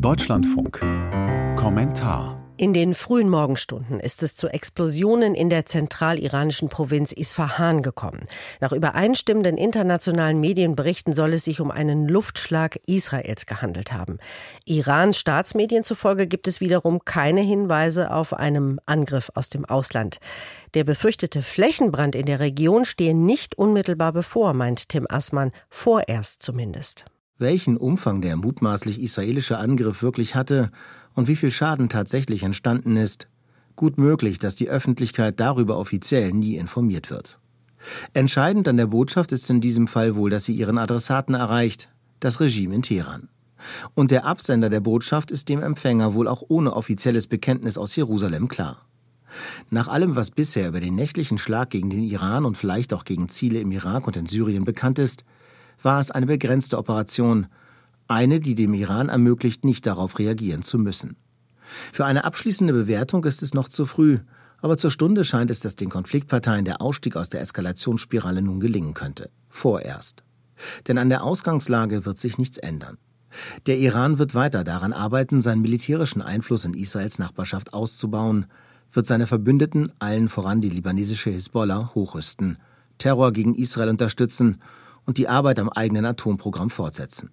Deutschlandfunk. Kommentar. In den frühen Morgenstunden ist es zu Explosionen in der zentraliranischen Provinz Isfahan gekommen. Nach übereinstimmenden internationalen Medienberichten soll es sich um einen Luftschlag Israels gehandelt haben. Irans Staatsmedien zufolge gibt es wiederum keine Hinweise auf einen Angriff aus dem Ausland. Der befürchtete Flächenbrand in der Region stehe nicht unmittelbar bevor, meint Tim Assmann, vorerst zumindest. Welchen Umfang der mutmaßlich israelische Angriff wirklich hatte und wie viel Schaden tatsächlich entstanden ist, gut möglich, dass die Öffentlichkeit darüber offiziell nie informiert wird. Entscheidend an der Botschaft ist in diesem Fall wohl, dass sie ihren Adressaten erreicht, das Regime in Teheran. Und der Absender der Botschaft ist dem Empfänger wohl auch ohne offizielles Bekenntnis aus Jerusalem klar. Nach allem, was bisher über den nächtlichen Schlag gegen den Iran und vielleicht auch gegen Ziele im Irak und in Syrien bekannt ist, war es eine begrenzte Operation, eine, die dem Iran ermöglicht, nicht darauf reagieren zu müssen. Für eine abschließende Bewertung ist es noch zu früh, aber zur Stunde scheint es, dass den Konfliktparteien der Ausstieg aus der Eskalationsspirale nun gelingen könnte. Vorerst. Denn an der Ausgangslage wird sich nichts ändern. Der Iran wird weiter daran arbeiten, seinen militärischen Einfluss in Israels Nachbarschaft auszubauen, wird seine Verbündeten, allen voran die libanesische Hisbollah, hochrüsten, Terror gegen Israel unterstützen und die Arbeit am eigenen Atomprogramm fortsetzen.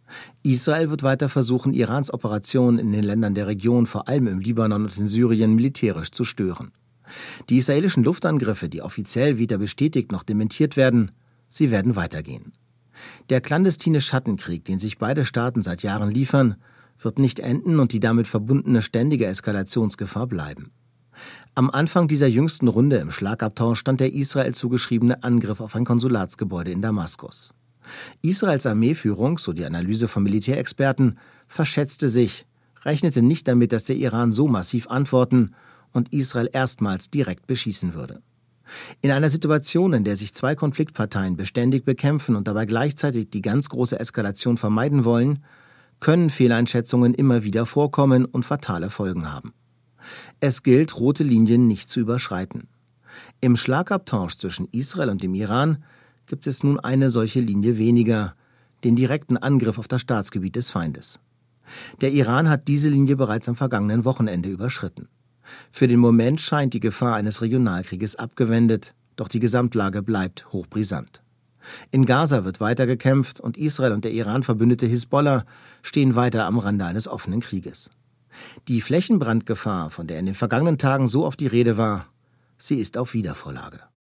Israel wird weiter versuchen, Irans Operationen in den Ländern der Region, vor allem im Libanon und in Syrien, militärisch zu stören. Die israelischen Luftangriffe, die offiziell weder bestätigt noch dementiert werden, sie werden weitergehen. Der clandestine Schattenkrieg, den sich beide Staaten seit Jahren liefern, wird nicht enden und die damit verbundene ständige Eskalationsgefahr bleiben. Am Anfang dieser jüngsten Runde im Schlagabtausch stand der Israel zugeschriebene Angriff auf ein Konsulatsgebäude in Damaskus. Israels Armeeführung, so die Analyse von Militärexperten, verschätzte sich, rechnete nicht damit, dass der Iran so massiv antworten und Israel erstmals direkt beschießen würde. In einer Situation, in der sich zwei Konfliktparteien beständig bekämpfen und dabei gleichzeitig die ganz große Eskalation vermeiden wollen, können Fehleinschätzungen immer wieder vorkommen und fatale Folgen haben. Es gilt, rote Linien nicht zu überschreiten. Im Schlagabtausch zwischen Israel und dem Iran gibt es nun eine solche Linie weniger, den direkten Angriff auf das Staatsgebiet des Feindes. Der Iran hat diese Linie bereits am vergangenen Wochenende überschritten. Für den Moment scheint die Gefahr eines Regionalkrieges abgewendet, doch die Gesamtlage bleibt hochbrisant. In Gaza wird weiter gekämpft und Israel und der Iran-Verbündete Hisbollah stehen weiter am Rande eines offenen Krieges. Die Flächenbrandgefahr, von der in den vergangenen Tagen so oft die Rede war, sie ist auf Wiedervorlage.